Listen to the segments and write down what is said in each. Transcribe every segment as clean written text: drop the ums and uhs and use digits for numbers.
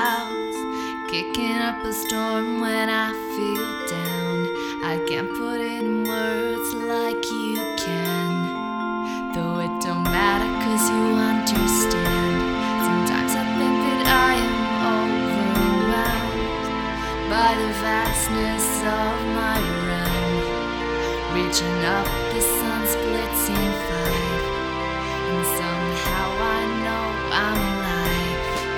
clouds, kicking up a storm when I feel down. I can't put it in words like you can, though it don't matter 'cause you understand. Sometimes I think that I am overwhelmed by the vastness of my realm. Reaching up, the sun splits in five, and somehow I know I'm alive.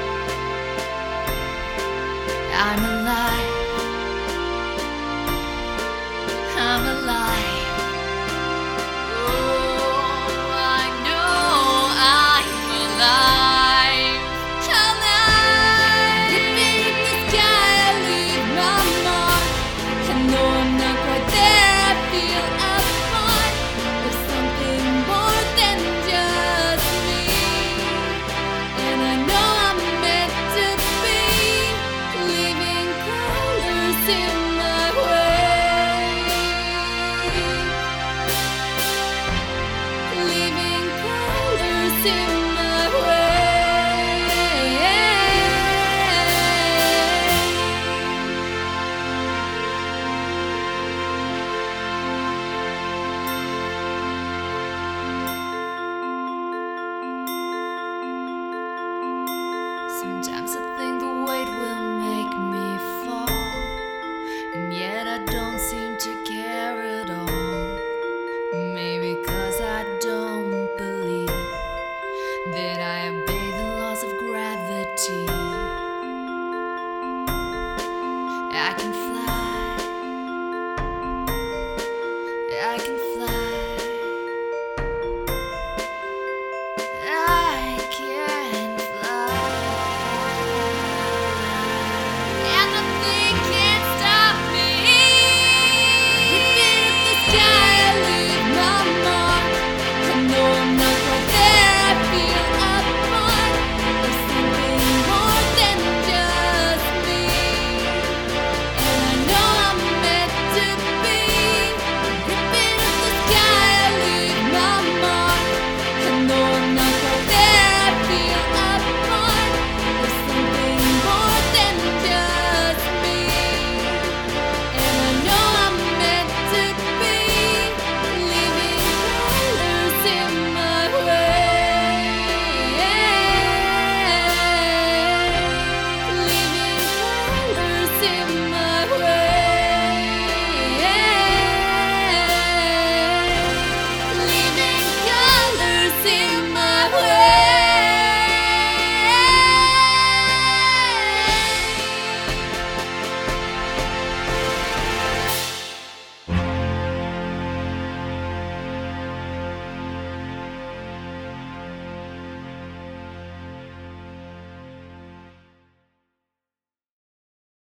I'm alive. I'm alive. Oh, I know I'm alive. Alive. Living in the sky, I leave my mark. And though I'm not quite there, I feel a part of something more than just me. And I know I'm meant to be, leaving colors in my way, leaving colors in my way. Sometimes I think the weight will make me fall, and yet I don't seem to care at all. Maybe 'cause I don't believe that I obey the laws of gravity. I can